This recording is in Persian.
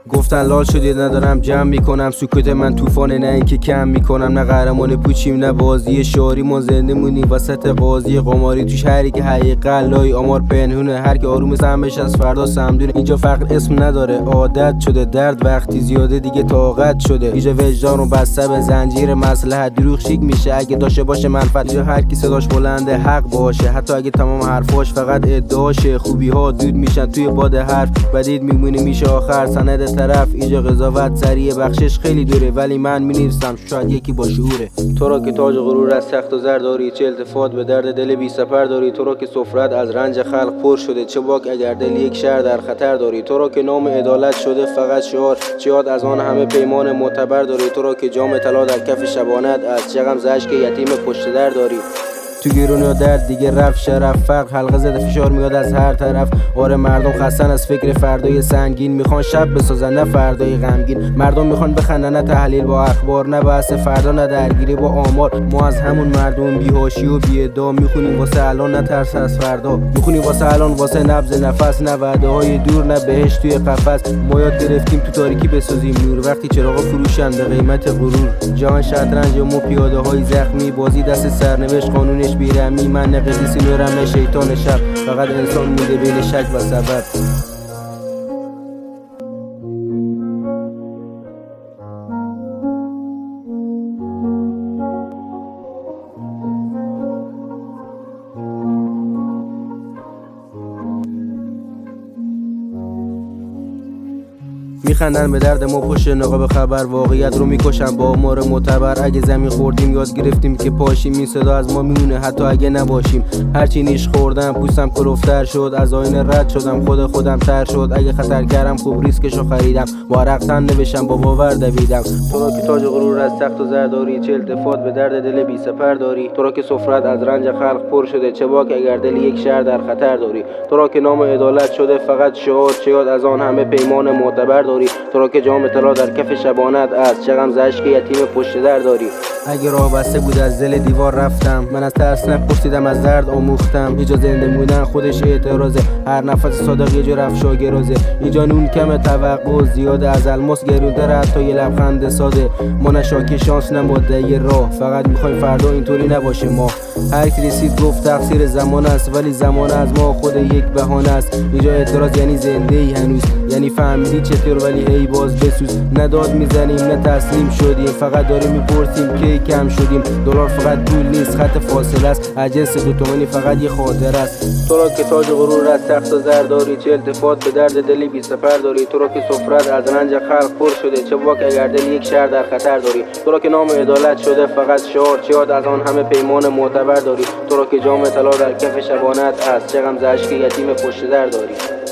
گفتن لال شدی ندارم جمع میکنم، سکوت من طوفانه نه اینکه کم میکنم، نه قهرمان پوچیم نه بازی شعاری، ما زنده مونیم وسط قاضی قماری تو شهری که حقیقت لای آمار پنهونه، هر کی آروم سمش از فردا سمدونه. اینجا فقر اسم نداره عادت شده، درد وقتی زیاده دیگه طاقت شده، اینجا وجدان رو بسته به زنجیر مصلحت، دروغ شیک میشه اگه داشته باشه منفعت، اینجا هر کی صداش بلنده حق باشه حتی اگه تمام حرفاش فقط ادعاشه، خوبی ها دود میشن توی باد حرف، بدید میمونه میشه آخر سند طرف، اینجا قضاوت سریع بخشش خیلی دوره ولی من مینویسم شاید یکی با شعوره. تو را که تاج غرور از تخت و زر داری، چه التفات به درد دل بی سپر داری، تو را که سفرت از رنج خلق پر شده، چه باک اگر دل یک شهر در خطر داری، تو را که نام عدالت شده فقط شعار، چه یاد از آن همه پیمان معتبر داری، تو را که جام طلا در کف شبانت از، چه غم ز اشک یتیم پشت در داری. تو گیرون یا درد دیگه رفت شرف، فقر حلقه زده فشار میاد از هر طرف، آره مردم خستن از فکر فردای سنگین، میخوان شب بسازن نه فردای غمگین، مردم میخوان بخندن نه تحلیل با اخبار، نه بحث فردا نه درگیری با آمار، ما از همون مردم بی‌حاشیه و بی‌ادعا میخونیم واسه الان نه ترس از فردا، میخونیم واسه الان واسه نبض نفس، نه وعده های دور نه بهشت توی قفس، ما یاد گرفتیم تو تاریکی بسازیم نور، وقتی چراغا فروشن به قیمت غرور، جهان شطرنج ما پیاده های زخمی، بازی دست سرنوشت قانونش بیرمی، من نه قدیسی نورم شیطان شب، فقط انسان مونده بین شک و سبب. میخندن به درد ما پشت نقاب خبر، واقعیت رو میکشن با آمار معتبر، اگه زمین خوردیم یاد گرفتیم که پاشیم، این صدا از ما میمونه حتی اگه نباشیم، هرچی نیش خوردم پوستم کلفتر شد، از آینه رد شدم خودم تر شد، اگه خطر کردم خوب ریسکشو خریدم، با عرق تن نوشتم با باور دویدم، تو را که تاج غرور از تخت و زر داری، چه التفات به درد دل بی سپر داری، تو را که سفرت از رنج خلق پر شده، چه باک اگر دل یک شهر در خطر داری، تو را که نام عدالت شده فقط شعار، چه یاد از آن همه پیمان معتبر داری، تو را که جام طلا در کف شبانت از، چه غم ز اشک یتیم پشت در داری. اگه راه بسته بود از دل دیوار رفتم، من از ترس نپرسیدم از درد آموختم، اینجا زنده بودن خودش اعتراضه، هر نفس صادق یه جور افشا گرازه، اینجا نون کم توقع زیاده، از الماس گرونتر حتی یه لبخند ساده، ما نه شاکی شانس نه مدعی راه، فقط میخوایم فردا اینطوری نباشه ما، هر کی رسید گفت تقصیر زمان است، ولی زمان از ما خود یک بهانه است، اینجا اعتراض یعنی زنده ای هنوز، یعنی فهمیدی چطور ولی هی باز بسوز، نداد میزنیم نه تسلیم شدیم، فقط داریم میپرسیم کی کم شدیم، دلار فقط پول نیست خط فاصله است، از جنس دو تومانی فقط یه خاطره است، تو را که تاج غرور از تخت و زر داری، چه التفات به درد دل بی سپر داری، تو را که سفرت از رنج خلق پر شده، چه باک اگر دل یک شهر در خطر داری، تو را که نام عدالت شده فقط شعار، چه یاد از آن همه پیمان معتبر داری، تو را که جام طلا در کف شبانت است، چه غم ز اشک یتیم پشت در داری.